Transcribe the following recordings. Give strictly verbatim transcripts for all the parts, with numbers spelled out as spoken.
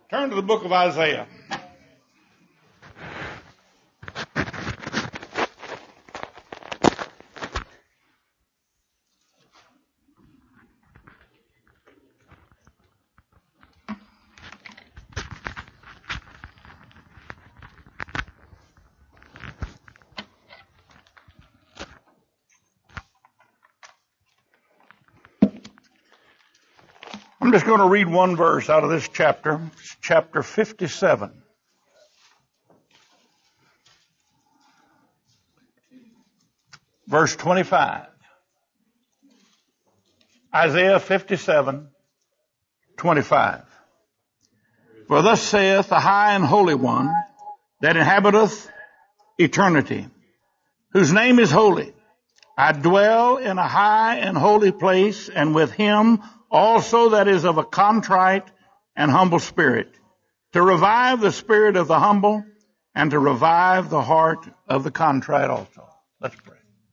Turn to the book of Isaiah. I'm just going to read one verse out of this chapter. It's chapter fifty-seven. Verse twenty-five. Isaiah fifty-seven, twenty-five. For thus saith the high and holy one that inhabiteth eternity, whose name is holy. I dwell in a high and holy place, and with him also that is of a contrite and humble spirit, to revive the spirit of the humble and to revive the heart of the contrite also. Let's pray.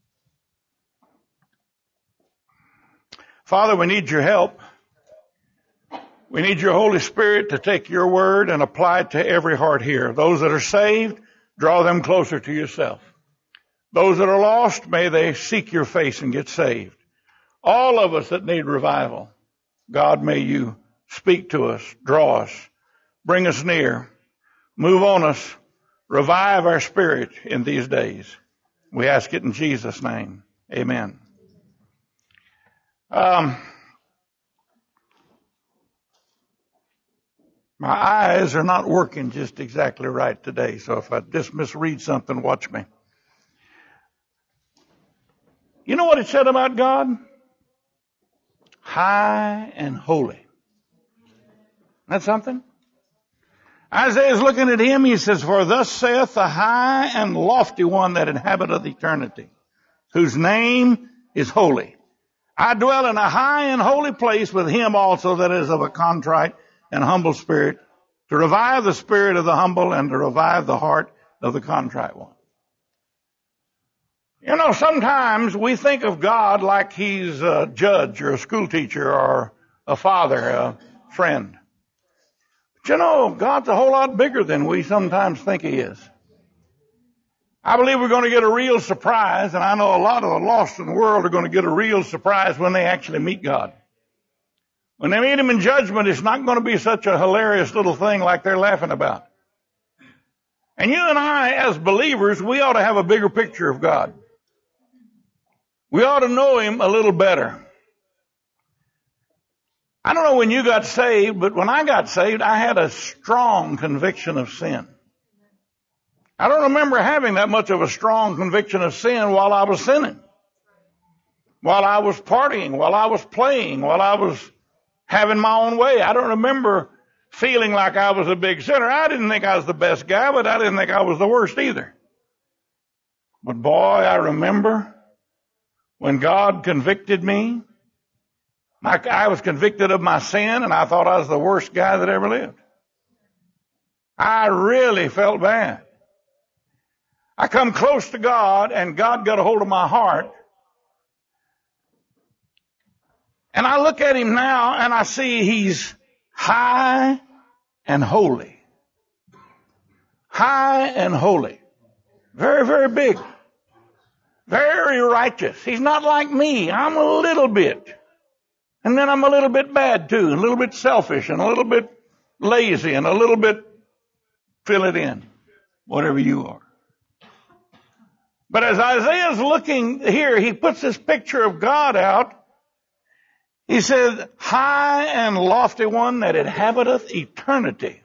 Father, we need your help. We need your Holy Spirit to take your word and apply it to every heart here. Those that are saved, draw them closer to yourself. Those that are lost, may they seek your face and get saved. All of us that need revival, God, may you speak to us, draw us, bring us near, move on us, revive our spirit in these days. We ask it in Jesus' name. Amen. Um, my eyes are not working just exactly right today, so if I just misread something, watch me. You know what it said about God? High and holy. That's something? Isaiah's looking at him. He says, for thus saith the high and lofty one that inhabiteth eternity, whose name is holy. I dwell in a high and holy place with him also that is of a contrite and humble spirit, to revive the spirit of the humble and to revive the heart of the contrite one. You know, sometimes we think of God like he's a judge or a school teacher or a father, a friend. But you know, God's a whole lot bigger than we sometimes think he is. I believe we're going to get a real surprise, and I know a lot of the lost in the world are going to get a real surprise when they actually meet God. When they meet him in judgment, it's not going to be such a hilarious little thing like they're laughing about. And you and I, as believers, we ought to have a bigger picture of God. We ought to know him a little better. I don't know when you got saved, but when I got saved, I had a strong conviction of sin. I don't remember having that much of a strong conviction of sin while I was sinning, while I was partying, while I was playing, while I was having my own way. I don't remember feeling like I was a big sinner. I didn't think I was the best guy, but I didn't think I was the worst either. But boy, I remember when God convicted me. I, I was convicted of my sin, and I thought I was the worst guy that ever lived. I really felt bad. I come close to God, and God got a hold of my heart. And I look at him now, and I see he's high and holy. High and holy. Very, very big. Very righteous. He's not like me. I'm a little bit. And then I'm a little bit bad too, a little bit selfish, and a little bit lazy, and a little bit fill it in, whatever you are. But as Isaiah's looking here, he puts this picture of God out. He says, high and lofty one that inhabiteth eternity.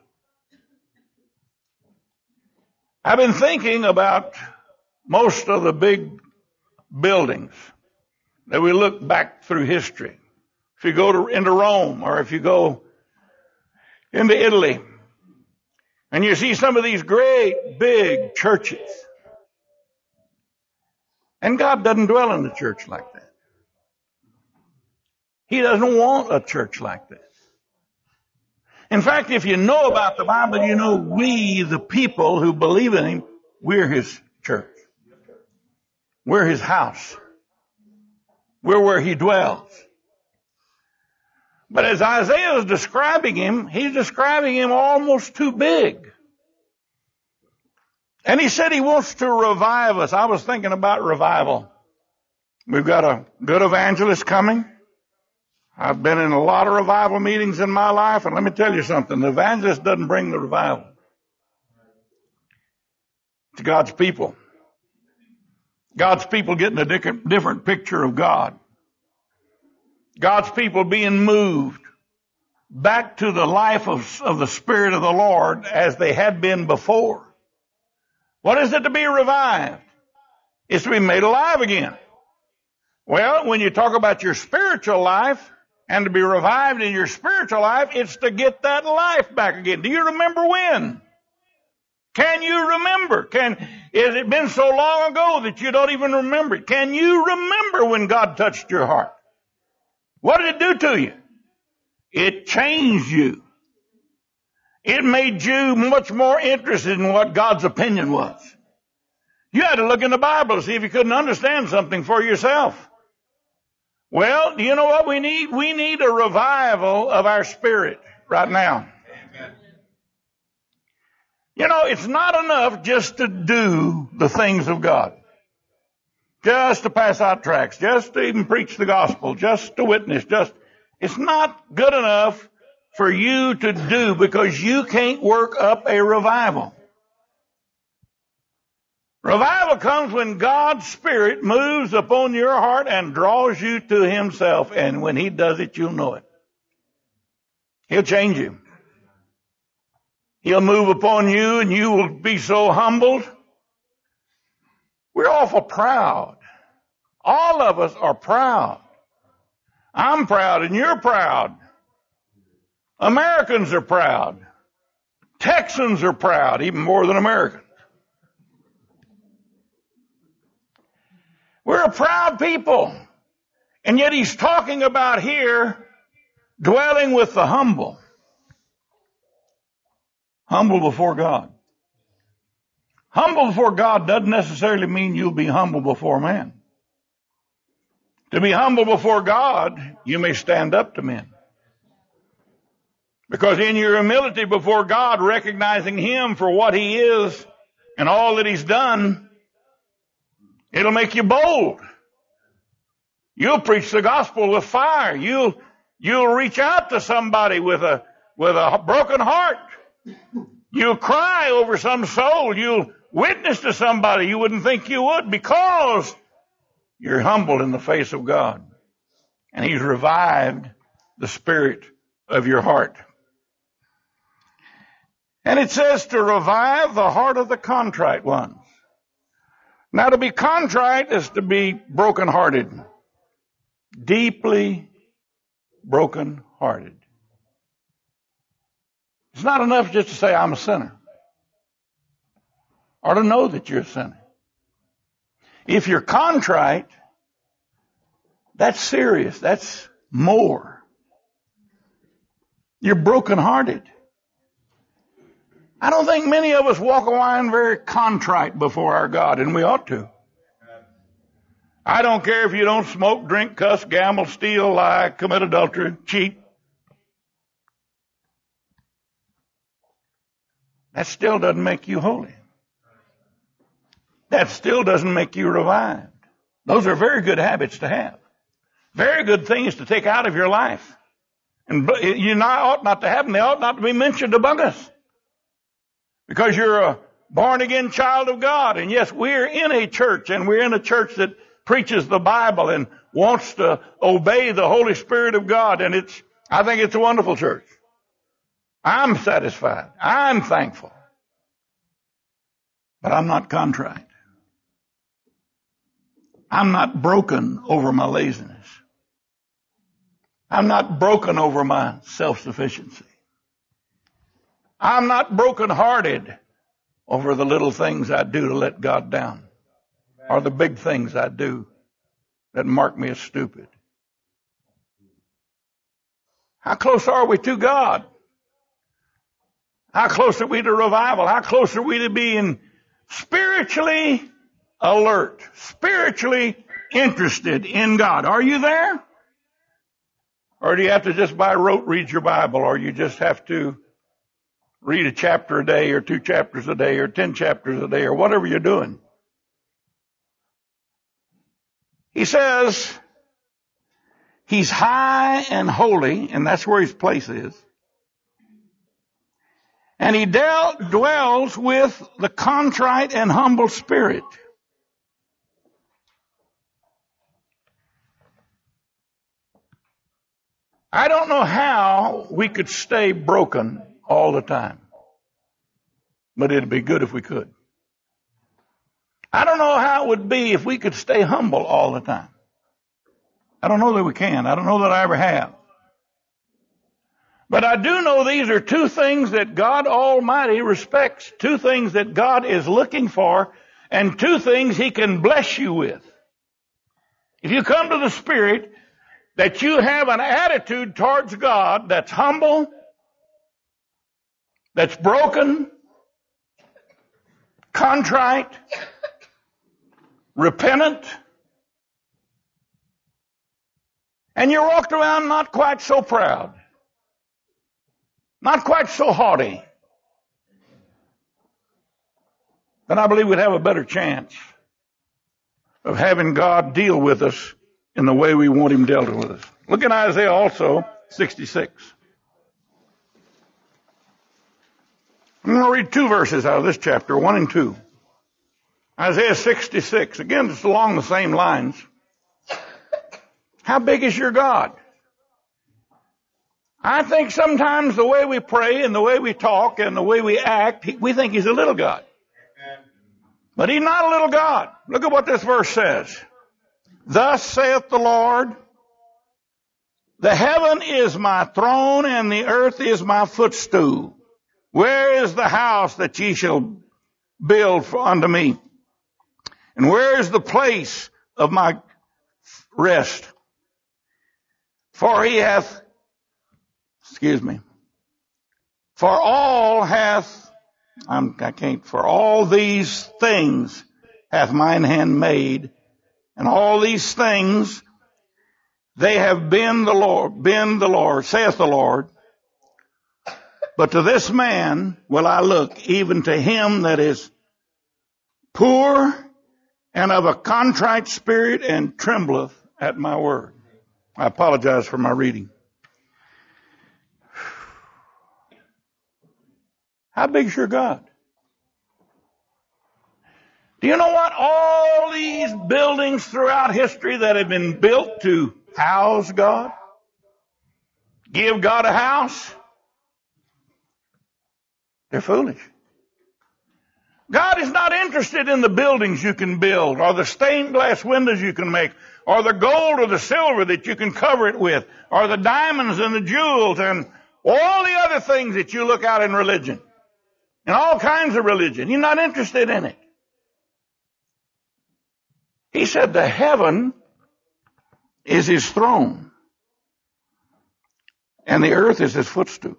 I've been thinking about most of the big buildings that we look back through history. If you go to, into Rome, or if you go into Italy, and you see some of these great big churches, and God doesn't dwell in a church like that. He doesn't want a church like that. In fact, if you know about the Bible, you know we, the people who believe in him, we're his church. We're his house. We're where he dwells. But as Isaiah is describing him, he's describing him almost too big. And he said he wants to revive us. I was thinking about revival. We've got a good evangelist coming. I've been in a lot of revival meetings in my life, and let me tell you something. The evangelist doesn't bring the revival. It's God's people. God's people getting a different picture of God. God's people being moved back to the life of, of the Spirit of the Lord as they had been before. What is it to be revived? It's to be made alive again. Well, when you talk about your spiritual life and to be revived in your spiritual life, it's to get that life back again. Do you remember when? Can you remember? Can, has it been so long ago that you don't even remember it? Can you remember when God touched your heart? What did it do to you? It changed you. It made you much more interested in what God's opinion was. You had to look in the Bible to see if you couldn't understand something for yourself. Well, do you know what we need? We need a revival of our spirit right now. Amen. You know, it's not enough just to do the things of God. Just to pass out tracts, just to even preach the gospel, just to witness, just, it's not good enough for you to do because you can't work up a revival. Revival comes when God's Spirit moves upon your heart and draws you to Himself, and when He does it, you'll know it. He'll change you. He'll move upon you and you will be so humbled. We're awful proud. All of us are proud. I'm proud and you're proud. Americans are proud. Texans are proud, even more than Americans. We're a proud people. And yet he's talking about here dwelling with the humble. Humble before God. Humble before God doesn't necessarily mean you'll be humble before man. To be humble before God, you may stand up to men. Because in your humility before God, recognizing Him for what He is and all that He's done, it'll make you bold. You'll preach the gospel with fire. You'll, you'll reach out to somebody with a, with a broken heart. You'll cry over some soul. You'll witness to somebody you wouldn't think you would because you're humbled in the face of God. And He's revived the spirit of your heart. And it says to revive the heart of the contrite ones. Now to be contrite is to be brokenhearted. Deeply brokenhearted. It's not enough just to say I'm a sinner. Or to know that you're a sinner. If you're contrite, that's serious. That's more. You're brokenhearted. I don't think many of us walk around very contrite before our God, and we ought to. I don't care if you don't smoke, drink, cuss, gamble, steal, lie, commit adultery, cheat. That still doesn't make you holy. That still doesn't make you revived. Those are very good habits to have. Very good things to take out of your life. And you not, ought not to have them. They ought not to be mentioned among us. Because you're a born-again child of God. And yes, we're in a church, and we're in a church that preaches the Bible and wants to obey the Holy Spirit of God. And it's, I think it's a wonderful church. I'm satisfied. I'm thankful. But I'm not contrite. I'm not broken over my laziness. I'm not broken over my self-sufficiency. I'm not broken-hearted over the little things I do to let God down, or the big things I do that mark me as stupid. How close are we to God? How close are we to revival? How close are we to being spiritually alert, spiritually interested in God? Are you there? Or do you have to just by rote read your Bible? Or you just have to read a chapter a day or two chapters a day or ten chapters a day or whatever you're doing? He says he's high and holy, and that's where his place is. And he del- dwells with the contrite and humble spirit. I don't know how we could stay broken all the time, but it'd be good if we could. I don't know how it would be if we could stay humble all the time. I don't know that we can. I don't know that I ever have. But I do know these are two things that God Almighty respects, two things that God is looking for, and two things He can bless you with. If you come to the Spirit, that you have an attitude towards God that's humble, that's broken, contrite, repentant, and you walked around not quite so proud, not quite so haughty, then I believe we'd have a better chance of having God deal with us in the way we want Him dealt with us. Look at Isaiah also, sixty-six. I'm going to read two verses out of this chapter, one and two. Isaiah sixty-six. Again, it's along the same lines. How big is your God? I think sometimes the way we pray and the way we talk and the way we act, we think He's a little God. But He's not a little God. Look at what this verse says. Thus saith the Lord, the heaven is my throne and the earth is my footstool. Where is the house that ye shall build for unto me? And where is the place of my rest? For he hath, excuse me, for all hath, I'm, I can't, for all these things hath mine hand made, and all these things they have been the Lord, been the Lord, saith the Lord. But to this man will I look, even to him that is poor and of a contrite spirit and trembleth at my word. I apologize for my reading. How big's your God? Do you know what? All these buildings throughout history that have been built to house God, give God a house, they're foolish. God is not interested in the buildings you can build or the stained glass windows you can make or the gold or the silver that you can cover it with or the diamonds and the jewels and all the other things that you look out in religion and all kinds of religion. You're not interested in it. He said the heaven is His throne and the earth is His footstool.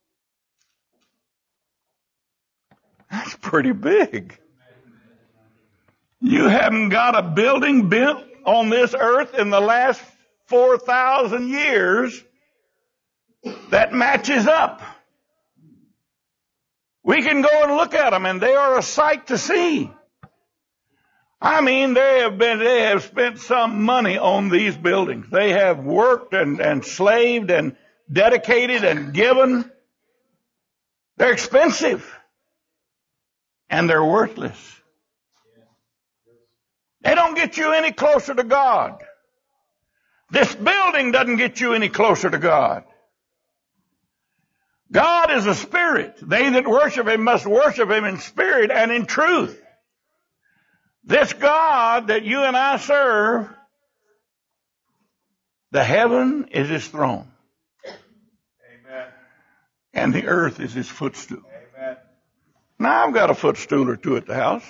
That's pretty big. You haven't got a building built on this earth in the last four thousand years that matches up. We can go and look at them and they are a sight to see. I mean, they have been, they have spent some money on these buildings. They have worked and, and slaved and dedicated and given. They're expensive. And they're worthless. They don't get you any closer to God. This building doesn't get you any closer to God. God is a spirit. They that worship Him must worship Him in spirit and in truth. This God that you and I serve, the heaven is His throne. Amen. And the earth is His footstool. Amen. Now I've got a footstool or two at the house.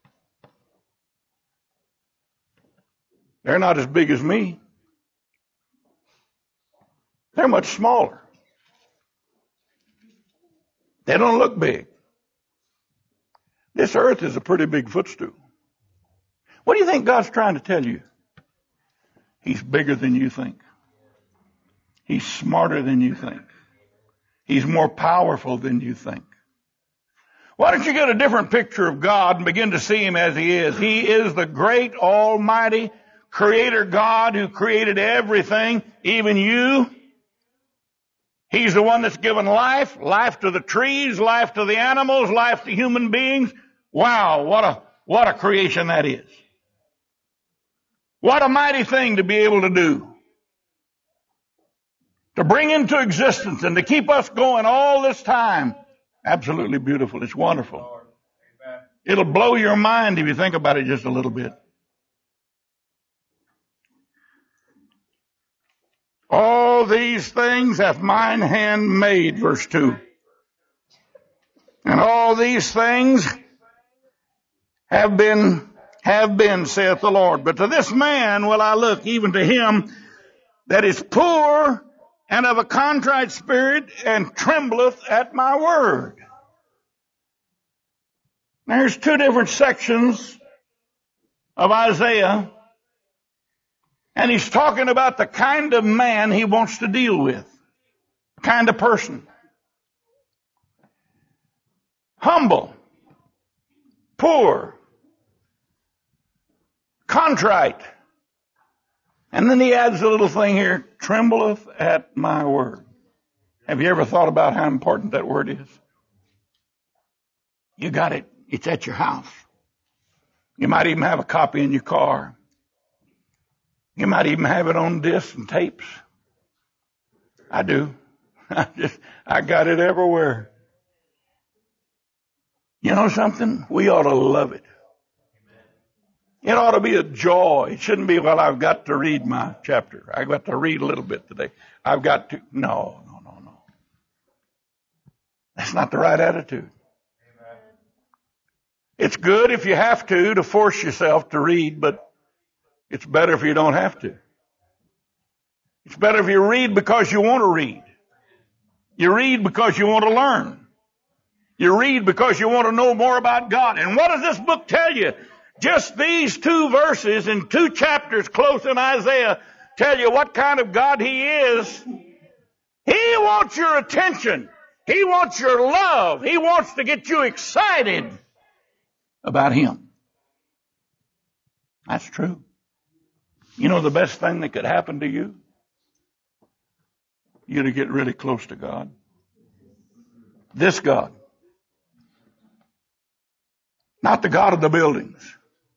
They're not as big as me. They're much smaller. They don't look big. This earth is a pretty big footstool. What do you think God's trying to tell you? He's bigger than you think. He's smarter than you think. He's more powerful than you think. Why don't you get a different picture of God and begin to see Him as He is? He is the great, almighty Creator God who created everything, even you. He's the one that's given life, life to the trees, life to the animals, life to human beings. Wow, what a, what a creation that is. What a mighty thing to be able to do. To bring into existence and to keep us going all this time. Absolutely beautiful. It's wonderful. It'll blow your mind if you think about it just a little bit. All these things hath mine hand made, verse two. And all these things have been, have been, saith the Lord. But to this man will I look, even to him that is poor and of a contrite spirit, and trembleth at my word. There's two different sections of Isaiah, and he's talking about the kind of man he wants to deal with, the kind of person. Humble, poor, contrite. And then he adds a little thing here, trembleth at my word. Have you ever thought about how important that word is? You got it. It's at your house. You might even have a copy in your car. You might even have it on discs and tapes. I do. I just, I got it everywhere. You know something? We ought to love it. It ought to be a joy. It shouldn't be, well, I've got to read my chapter. I've got to read a little bit today. I've got to. No, no, no, no. That's not the right attitude. Amen. It's good if you have to, to force yourself to read, but it's better if you don't have to. It's better if you read because you want to read. You read because you want to learn. You read because you want to know more about God. And what does this book tell you? Just these two verses in two chapters close in Isaiah tell you what kind of God He is. He wants your attention. He wants your love. He wants to get you excited about Him. That's true. You know the best thing that could happen to you? You to get really close to God. This God. Not the God of the buildings.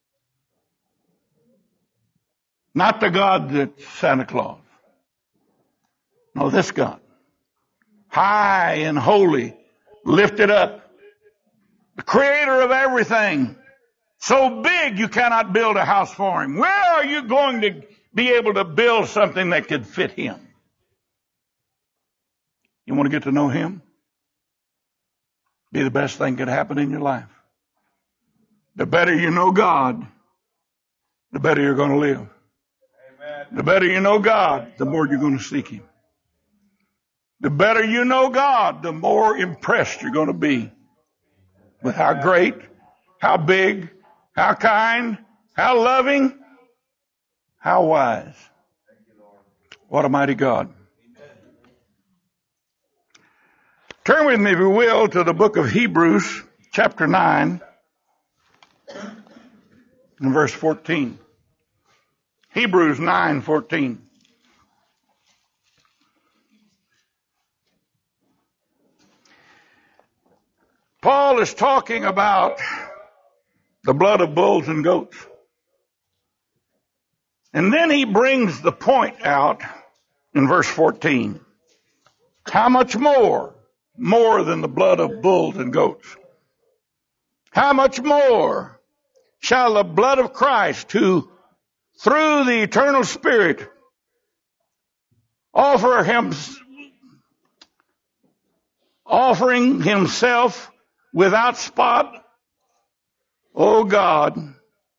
Not the God that's Santa Claus. No, this God. High and holy, lifted up. The creator of everything. So big you cannot build a house for Him. Where are you going to be able to build something that could fit Him? You want to get to know Him? Be the best thing that could happen in your life. The better you know God, the better you're going to live. Amen. The better you know God, the more you're going to seek Him. The better you know God, the more impressed you're going to be with how great, how big, how kind, how loving, how wise. What a mighty God. Turn with me, if you will, to the book of Hebrews, chapter nine. In verse fourteen. Hebrews nine fourteen. Paul is talking about the blood of bulls and goats. And then he brings the point out in verse fourteen. How much more? More than the blood of bulls and goats. How much more shall the blood of Christ, who through the eternal Spirit offer him, offering Himself without spot, O God,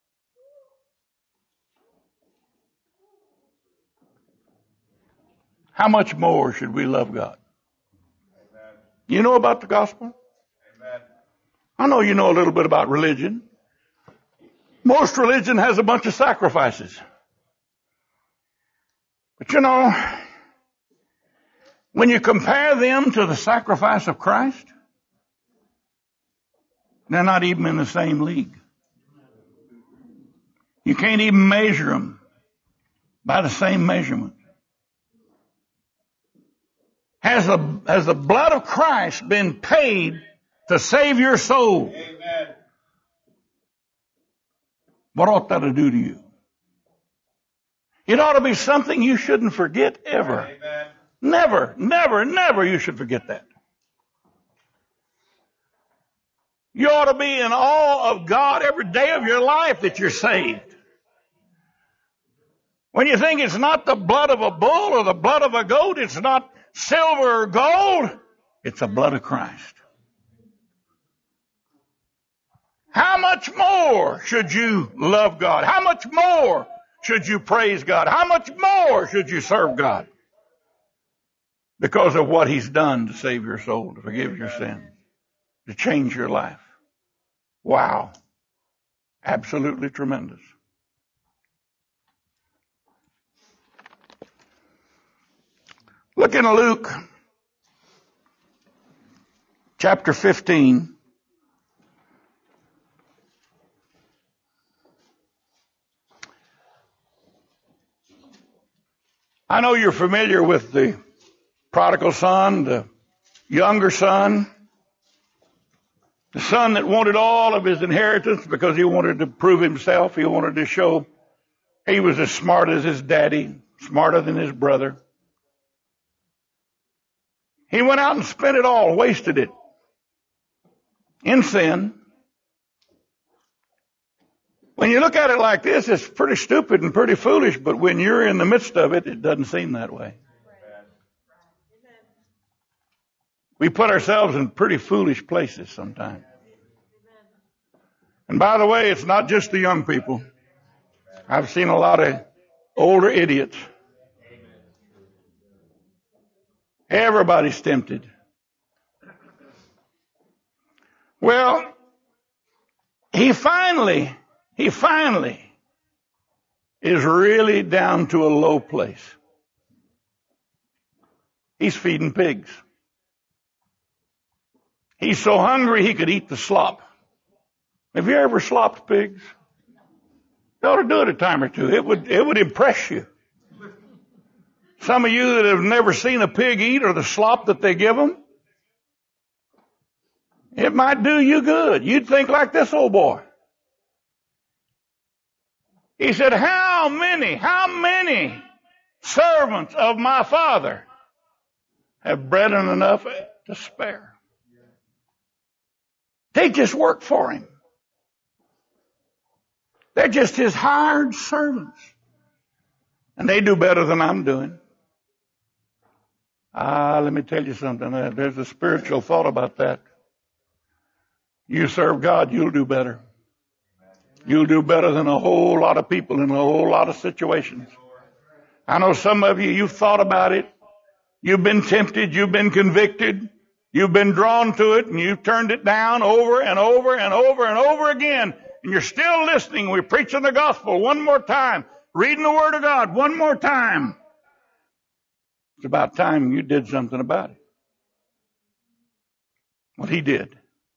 how much more should we love God? Amen. You know about the gospel? Amen. I know you know a little bit about religion. Most religion has a bunch of sacrifices. But you know, When you compare them to the sacrifice of Christ, they're not even in the same league. You can't even measure them by the same measurement. Has the, has the blood of Christ been paid to save your soul? Amen. What ought that to do to you? It ought to be something you shouldn't forget ever. Amen. Never, never, never you should forget that. You ought to be in awe of God every day of your life that you're saved. When you think it's not the blood of a bull or the blood of a goat, it's not silver or gold, it's the blood of Christ. How much more should you love God? How much more should you praise God? How much more should you serve God? Because of what He's done to save your soul, to forgive your sins, to change your life. Wow. Absolutely tremendous. Look in Luke chapter fifteen. I know you're familiar with the prodigal son, the younger son, the son that wanted all of his inheritance because he wanted to prove himself. He wanted to show he was as smart as his daddy, smarter than his brother. He went out and spent it all, wasted it in sin. When you look at it like this, it's pretty stupid and pretty foolish, but when you're in the midst of it, it doesn't seem that way. We put ourselves in pretty foolish places sometimes. And by the way, it's not just the young people. I've seen a lot of older idiots. Everybody's tempted. Well, he finally, he finally is really down to a low place. He's feeding pigs. He's so hungry he could eat the slop. Have you ever slopped pigs? You ought to do it a time or two. It would, it would impress you. Some of you that have never seen a pig eat or the slop that they give them, it might do you good. You'd think like this old boy. He said, how many, how many servants of my father have bread and enough to spare? They just work for him. They're just his hired servants. And they do better than I'm doing. Ah, let me tell you something. There's a spiritual thought about that. You serve God, you'll do better. You'll do better than a whole lot of people in a whole lot of situations. I know some of you, you've thought about it. You've been tempted. You've been convicted. You've been drawn to it, and you've turned it down over and over and over and over again. And you're still listening. We're preaching the gospel one more time. Reading the Word of God one more time. It's about time you did something about it. What he did.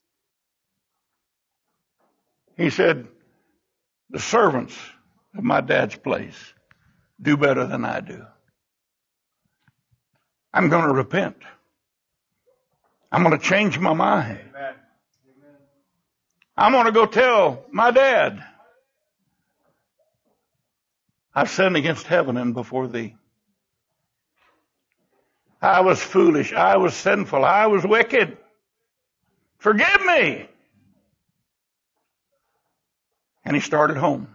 He said, the servants of my dad's place do better than I do. I'm going to repent. I'm going to change my mind. Amen. I'm going to go tell my dad, I've sinned against heaven and before thee. I was foolish. I was sinful. I was wicked. Forgive me. And he started home.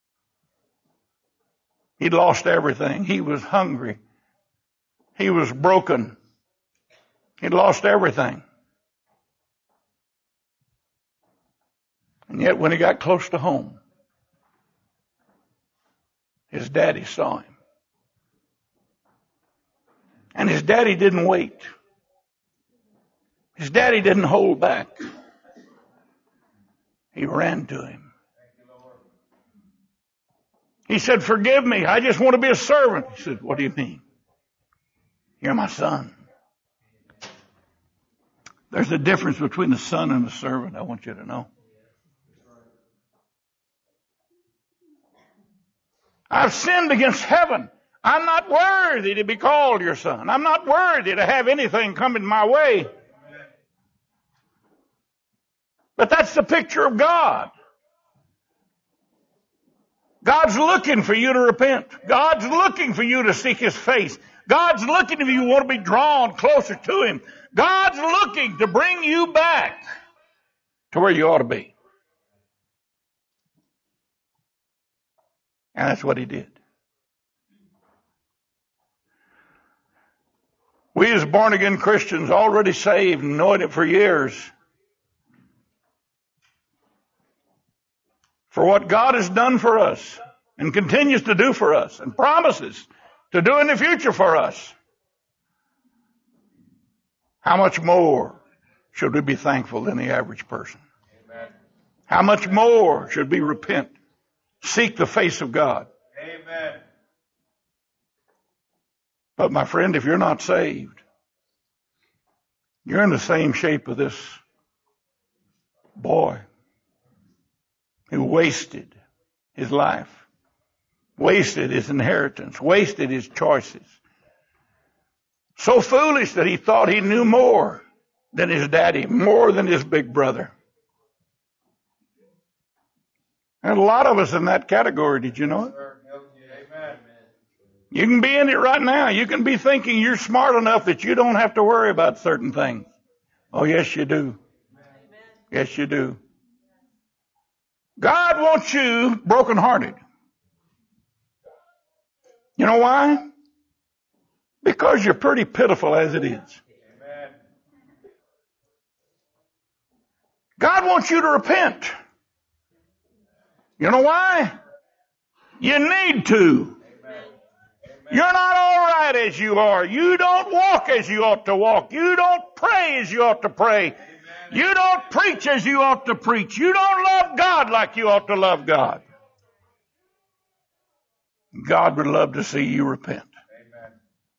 He'd lost everything. He was hungry. He was broken. He'd lost everything. And yet when he got close to home, his daddy saw him. And his daddy didn't wait. His daddy didn't hold back. He ran to him. He said, forgive me. I just want to be a servant. He said, what do you mean? You're my son. There's a difference between a son and a servant, I want you to know. I've sinned against heaven. I'm not worthy to be called your son. I'm not worthy to have anything coming my way. But that's the picture of God. God's looking for you to repent. God's looking for you to seek His face. God's looking if you want to be drawn closer to Him. God's looking to bring you back to where you ought to be. And that's what He did. We as born-again Christians, already saved and knowing it for years, for what God has done for us and continues to do for us and promises to do in the future for us, how much more should we be thankful than the average person? Amen. How much more should we repent, seek the face of God? Amen. But my friend, if you're not saved, you're in the same shape of this boy who wasted his life, wasted his inheritance, wasted his choices. So foolish that he thought he knew more than his daddy, more than his big brother. And a lot of us in that category, did you know it? You can be in it right now. You can be thinking you're smart enough that you don't have to worry about certain things. Oh, yes, you do. Yes, you do. God wants you brokenhearted. You know why? Because you're pretty pitiful as it is. God wants you to repent. You know why? You need to. You're not all right as you are. You don't walk as you ought to walk. You don't pray as you ought to pray. You don't preach as you ought to preach. You don't love God like you ought to love God. God would love to see you repent. Amen.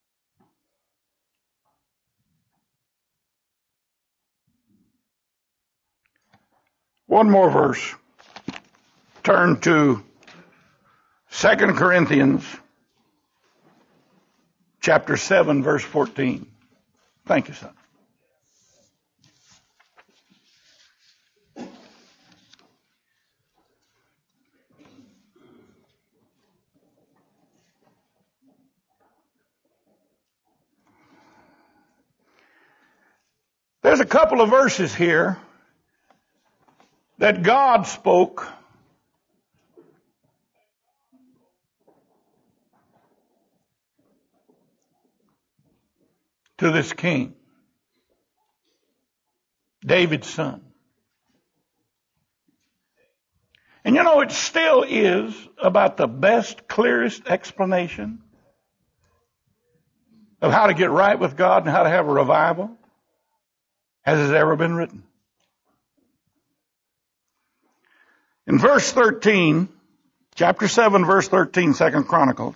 One more verse. Turn to Second Corinthians chapter seven, verse fourteen. Thank you, son. There's a couple of verses here that God spoke to this king, David's son. And you know, it still is about the best, clearest explanation of how to get right with God and how to have a revival as has ever been written. In verse thirteen, chapter seven, verse thirteen, Second Chronicles,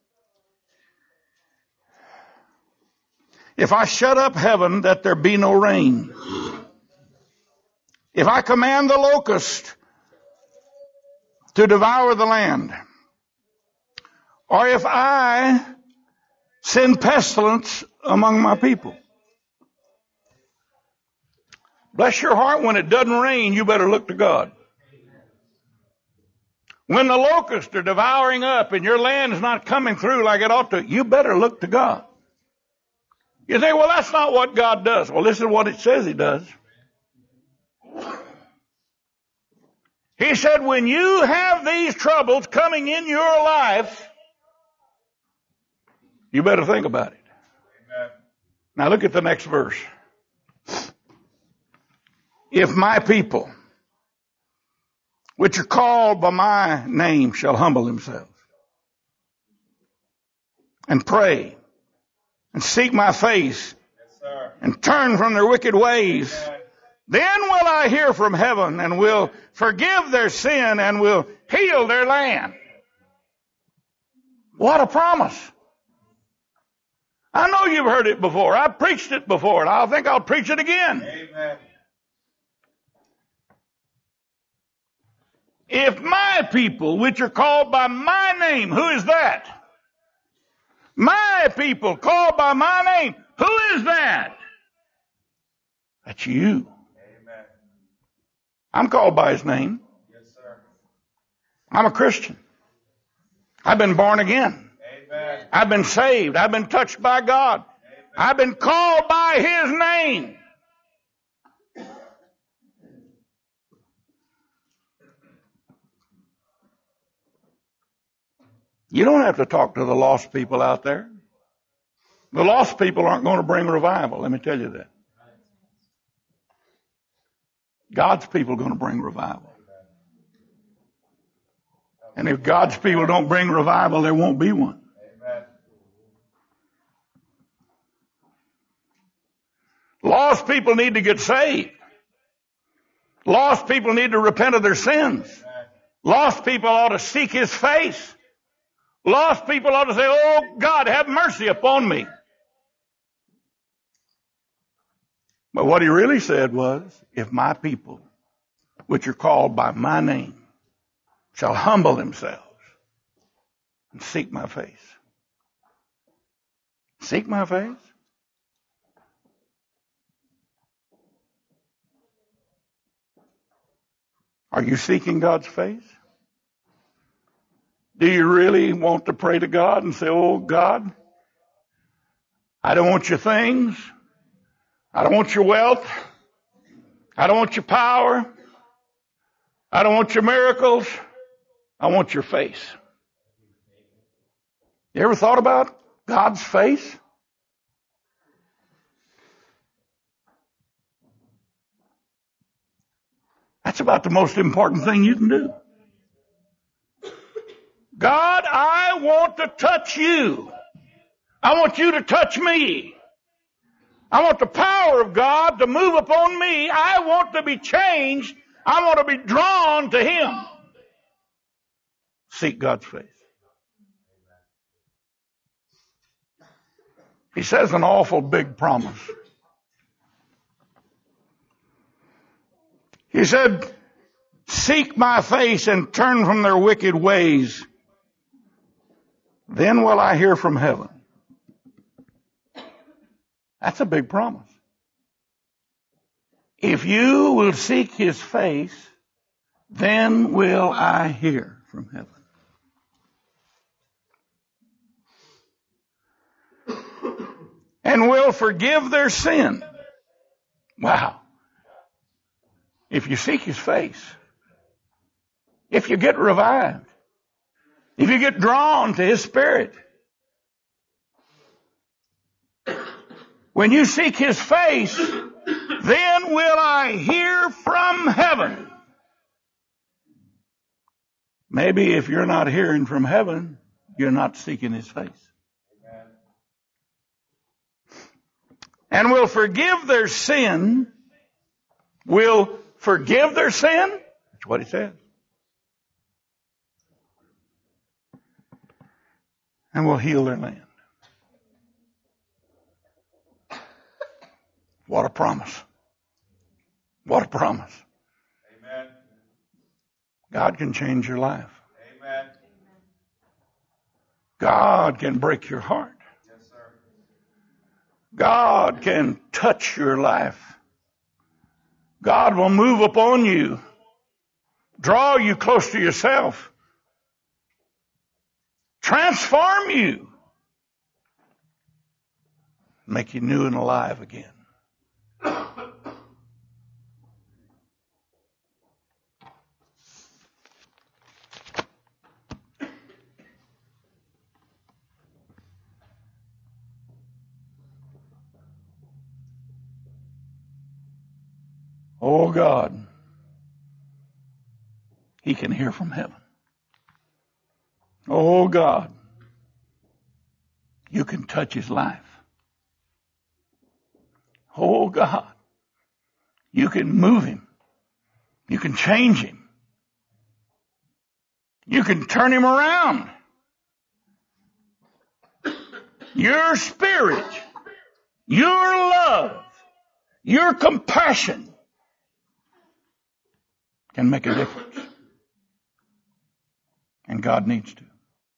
if I shut up heaven that there be no rain, if I command the locust to devour the land, or if I send pestilence among my people, bless your heart, when it doesn't rain, you better look to God. When the locusts are devouring up and your land is not coming through like it ought to, you better look to God. You think, well, that's not what God does. Well, this is what it says He does. He said, when you have these troubles coming in your life, you better think about it. Amen. Now look at the next verse. If my people, which are called by my name, shall humble themselves and pray and seek my face, yes, and turn from their wicked ways, yes, then will I hear from heaven and will forgive their sin and will heal their land. What a promise. I know you've heard it before. I've preached it before, and I think I'll preach it again. Amen. If my people, which are called by my name, who is that? My people called by my name, who is that? That's you. Amen. I'm called by his name. Yes, sir. I'm a Christian. I've been born again. Amen. I've been saved. I've been touched by God. Amen. I've been called by his name. You don't have to talk to the lost people out there. The lost people aren't going to bring revival. Let me tell you that. God's people are going to bring revival. And if God's people don't bring revival, there won't be one. Amen. Lost people need to get saved. Lost people need to repent of their sins. Lost people ought to seek his face. Lost people ought to say, oh, God, have mercy upon me. But what he really said was, if my people, which are called by my name, shall humble themselves and seek my face. Seek my face? Are you seeking God's face? Do you really want to pray to God and say, oh, God, I don't want your things. I don't want your wealth. I don't want your power. I don't want your miracles. I want your face. You ever thought about God's face? That's about the most important thing you can do. God, I want to touch you. I want you to touch me. I want the power of God to move upon me. I want to be changed. I want to be drawn to him. Seek God's face. He says an awful big promise. He said, seek my face and turn from their wicked ways. Then will I hear from heaven. That's a big promise. If you will seek his face, then will I hear from heaven. And will forgive their sin. Wow. If you seek his face, if you get revived, if you get drawn to his spirit, when you seek his face, then will I hear from heaven. Maybe if you're not hearing from heaven, you're not seeking his face. Amen. And will forgive their sin. Will forgive their sin. That's what he says. And will heal their land. What a promise. What a promise. Amen. God can change your life. Amen. God can break your heart. Yes, sir. God can touch your life. God will move upon you, draw you close to yourself, transform you, make you new and alive again. Oh God, he can hear from heaven. Oh God, you can touch his life. Oh God, you can move him. You can change him. You can turn him around. your spirit, your love, your compassion can make a difference. And God needs to.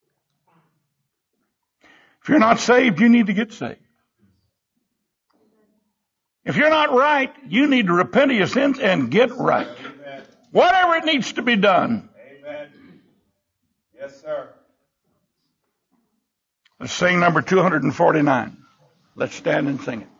If you're not saved, you need to get saved. If you're not right, you need to repent of your sins and get right. Amen. Whatever it needs to be done. Amen. Yes, sir. Let's sing number two forty-nine. Let's stand and sing it.